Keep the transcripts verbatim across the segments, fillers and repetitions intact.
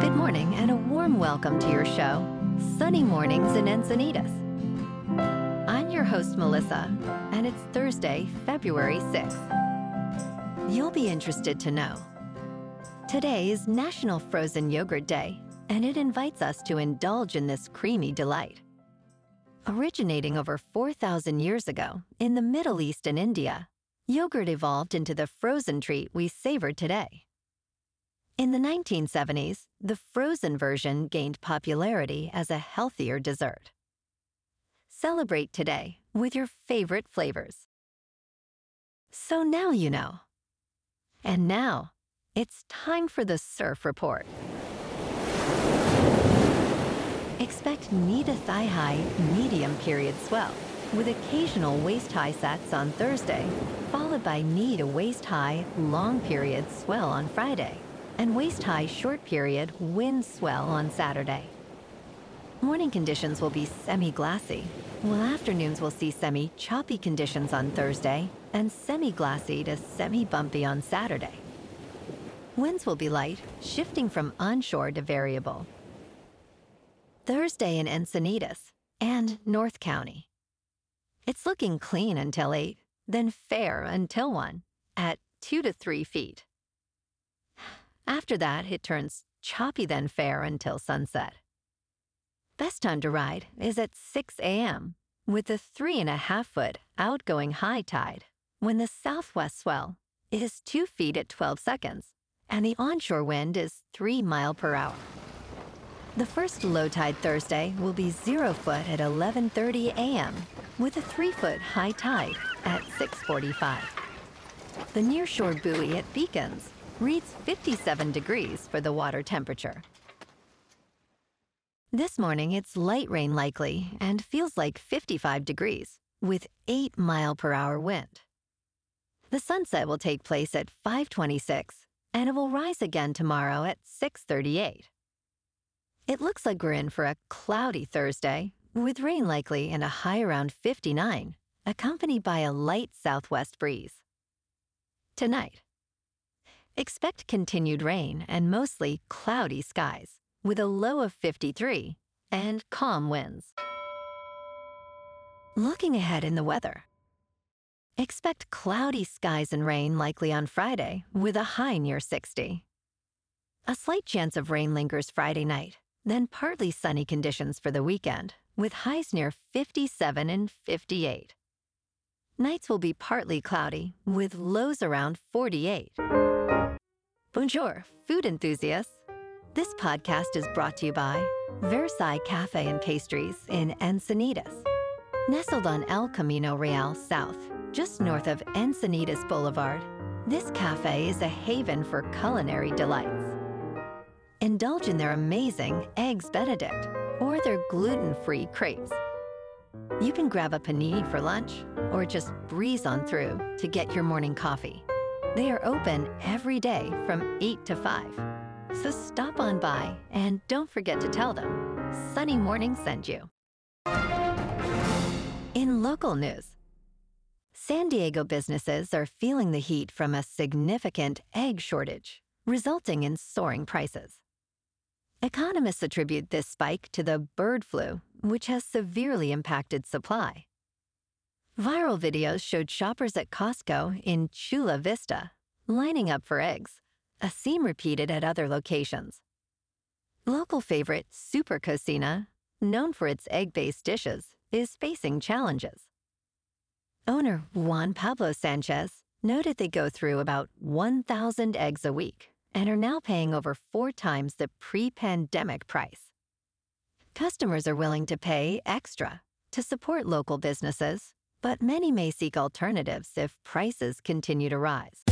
Good morning and a warm welcome to your show, Sunny Mornings in Encinitas. I'm your host, Melissa, and it's Thursday, February sixth. You'll be interested to know. Today is National Frozen Yogurt Day, and it invites us to indulge in this creamy delight. Originating over four thousand years ago in the Middle East and India, yogurt evolved into the frozen treat we savor today. In the nineteen seventies, the frozen version gained popularity as a healthier dessert. Celebrate today with your favorite flavors. So now you know. And now, it's time for the Surf Report. Expect knee to thigh high, medium period swell, with occasional waist high sets on Thursday, followed by knee to waist high, long period swell on Friday, and waist high, short period wind swell on Saturday. Morning conditions will be semi-glassy, while afternoons will see semi-choppy conditions on Thursday and semi-glassy to semi-bumpy on Saturday. Winds will be light, shifting from onshore to variable. Thursday in Encinitas and North County. It's looking clean until eight, then fair until one, at two to three feet. After that, it turns choppy then fair until sunset. Best time to ride is at six a.m. with a three and a half foot outgoing high tide, when the southwest swell is two feet at twelve seconds, and the onshore wind is three mile per hour. The first low tide Thursday will be zero foot at eleven thirty a.m. with a three foot high tide at six forty-five. The nearshore buoy at Beacons reads fifty-seven degrees for the water temperature. This morning it's light rain likely and feels like fifty-five degrees with eight mile per hour wind. The sunset will take place at five twenty-six and it will rise again tomorrow at six thirty-eight. It looks like we're in for a cloudy Thursday, with rain likely and a high around fifty-nine, accompanied by a light southwest breeze. Tonight, expect continued rain and mostly cloudy skies, with a low of fifty-three and calm winds. Looking ahead in the weather, expect cloudy skies and rain likely on Friday, with a high near sixty. A slight chance of rain lingers Friday night, then partly sunny conditions for the weekend, with highs near fifty-seven and fifty-eight. Nights will be partly cloudy, with lows around forty-eight. Bonjour, food enthusiasts. This podcast is brought to you by Versailles Cafe and Pastries in Encinitas. Nestled on El Camino Real South, just north of Encinitas Boulevard, this cafe is a haven for culinary delights. Indulge in their amazing Eggs Benedict or their gluten-free crepes. You can grab a panini for lunch or just breeze on through to get your morning coffee. They are open every day from eight to five. So stop on by and don't forget to tell them Sunny Morning sent you. In local news, San Diego businesses are feeling the heat from a significant egg shortage, resulting in soaring prices. Economists attribute this spike to the bird flu, which has severely impacted supply. Viral videos showed shoppers at Costco in Chula Vista lining up for eggs, a scene repeated at other locations. Local favorite Super Cocina, known for its egg-based dishes, is facing challenges. Owner Juan Pablo Sanchez noted they go through about one thousand eggs a week and are now paying over four times the pre-pandemic price. Customers are willing to pay extra to support local businesses, but many may seek alternatives if prices continue to rise.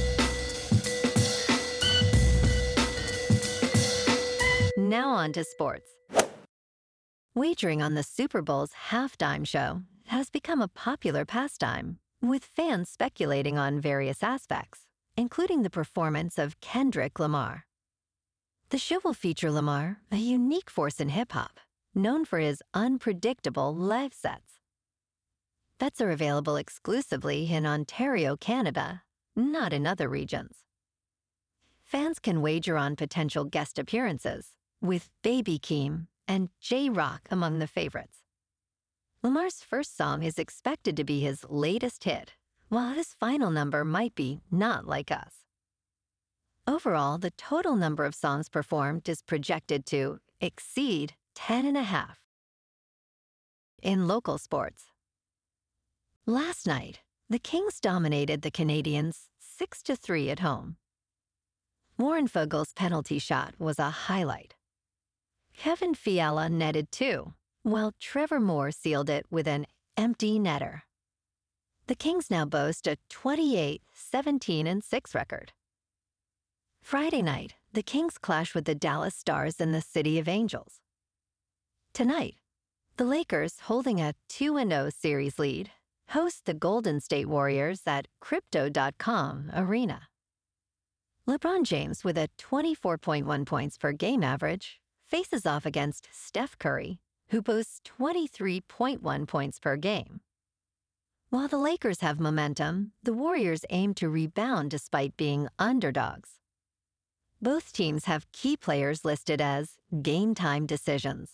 Now on to sports. Wagering on the Super Bowl's halftime show has become a popular pastime, with fans speculating on various aspects, including the performance of Kendrick Lamar. The show will feature Lamar, a unique force in hip-hop, known for his unpredictable live sets. Bets are available exclusively in Ontario, Canada, not in other regions. Fans can wager on potential guest appearances, with Baby Keem and J-Rock among the favorites. Lamar's first song is expected to be his latest hit, while his final number might be Not Like Us. Overall, the total number of songs performed is projected to exceed ten and a half. In local sports, last night, the Kings dominated the Canadiens six to three at home. Warren Foegele's penalty shot was a highlight. Kevin Fiala netted two, while Trevor Moore sealed it with an empty netter. The Kings now boast a twenty-eight, seventeen, and six record. Friday night, the Kings clash with the Dallas Stars in the City of Angels. Tonight, the Lakers, holding a two and oh series lead, host the Golden State Warriors at Crypto dot com Arena. LeBron James, with a twenty-four point one points per game average, faces off against Steph Curry, who boasts twenty-three point one points per game. While the Lakers have momentum, the Warriors aim to rebound despite being underdogs. Both teams have key players listed as game-time decisions.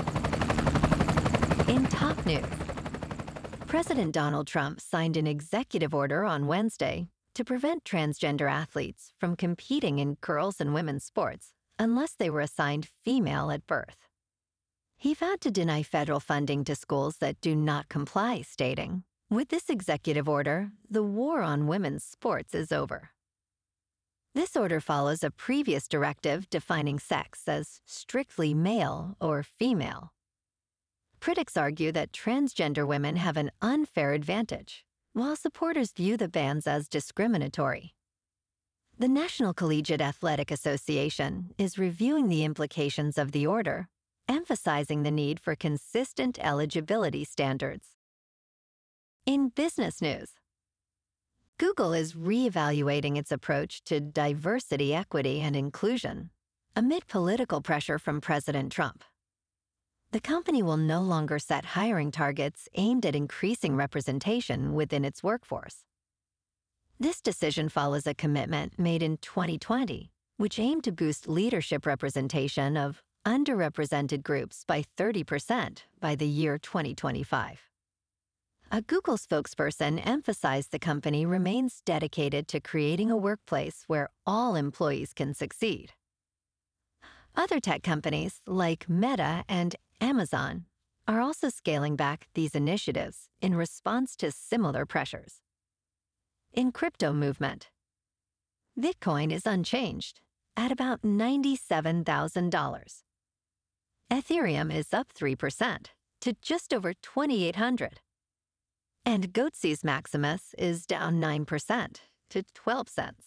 In top news, President Donald Trump signed an executive order on Wednesday to prevent transgender athletes from competing in girls' and women's sports unless they were assigned female at birth. He vowed to deny federal funding to schools that do not comply, stating, "With this executive order, the war on women's sports is over." This order follows a previous directive defining sex as strictly male or female. Critics argue that transgender women have an unfair advantage, while supporters view the bans as discriminatory. The National Collegiate Athletic Association is reviewing the implications of the order, emphasizing the need for consistent eligibility standards. In business news, Google is reevaluating its approach to diversity, equity, and inclusion amid political pressure from President Trump. The company will no longer set hiring targets aimed at increasing representation within its workforce. This decision follows a commitment made in twenty twenty, which aimed to boost leadership representation of underrepresented groups by thirty percent by the year twenty twenty-five. A Google spokesperson emphasized the company remains dedicated to creating a workplace where all employees can succeed. Other tech companies like Meta and Amazon are also scaling back these initiatives in response to similar pressures. In crypto movement, Bitcoin is unchanged at about ninety-seven thousand dollars. Ethereum is up three percent to just over twenty-eight hundred dollars. And Goatse's Maximus is down nine percent to twelve cents.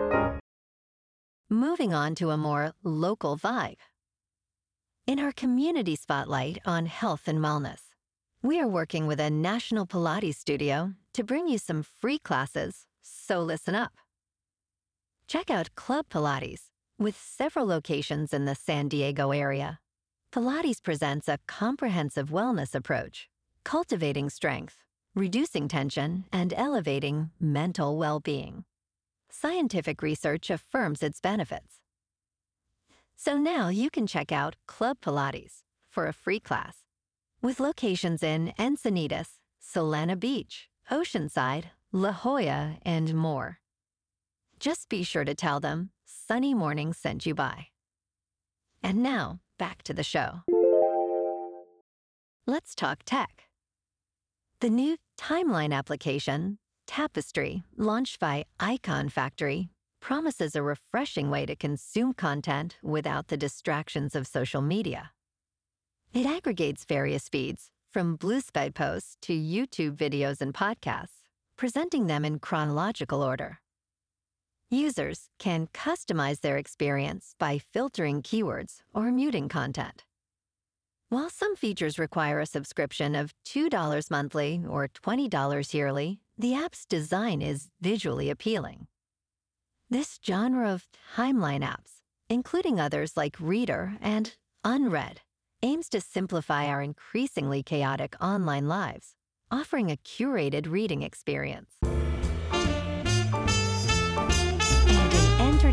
Moving on to a more local vibe. In our community spotlight on health and wellness, we are working with a national Pilates studio to bring you some free classes, so listen up. Check out Club Pilates, with several locations in the San Diego area. Pilates presents a comprehensive wellness approach, cultivating strength, reducing tension, and elevating mental well-being. Scientific research affirms its benefits. So now you can check out Club Pilates for a free class, with locations in Encinitas, Solana Beach, Oceanside, La Jolla, and more. Just be sure to tell them Sunny Morning sent you by. And now, back to the show. Let's talk tech. The new Timeline application, Tapestry, launched by Icon Factory, promises a refreshing way to consume content without the distractions of social media. It aggregates various feeds, from Bluesky posts to YouTube videos and podcasts, presenting them in chronological order. Users can customize their experience by filtering keywords or muting content. While some features require a subscription of two dollars monthly or twenty dollars yearly, the app's design is visually appealing. This genre of timeline apps, including others like Reader and Unread, aims to simplify our increasingly chaotic online lives, offering a curated reading experience. And in entertainment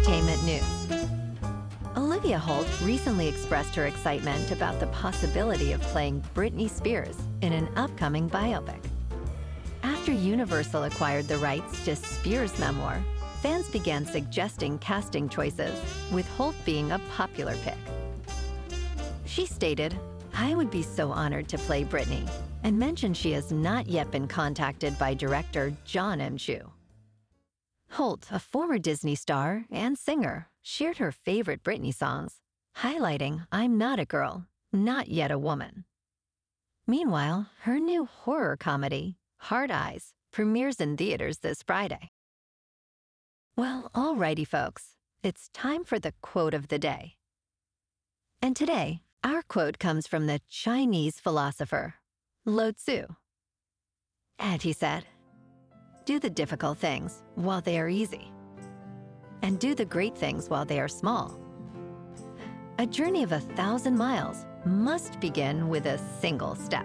news. Olivia Holt recently expressed her excitement about the possibility of playing Britney Spears in an upcoming biopic. After Universal acquired the rights to Spears' memoir, fans began suggesting casting choices, with Holt being a popular pick. She stated, "I would be so honored to play Britney," and mentioned she has not yet been contacted by director Jon M. Chu. Holt, a former Disney star and singer, shared her favorite Britney songs, highlighting "I'm not a girl, not yet a woman." Meanwhile, her new horror comedy, Hard Eyes, premieres in theaters this Friday. Well, alrighty, folks, it's time for the quote of the day. And today, our quote comes from the Chinese philosopher, Lao Tzu. And he said, "Do the difficult things while they are easy, and do the great things while they are small. A journey of a thousand miles must begin with a single step."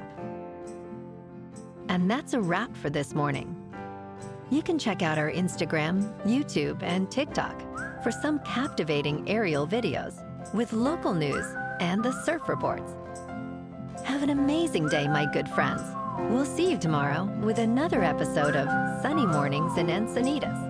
And that's a wrap for this morning. You can check out our Instagram, YouTube, and TikTok for some captivating aerial videos with local news and the surf reports. Have an amazing day, my good friends. We'll see you tomorrow with another episode of Sunny Mornings in Encinitas.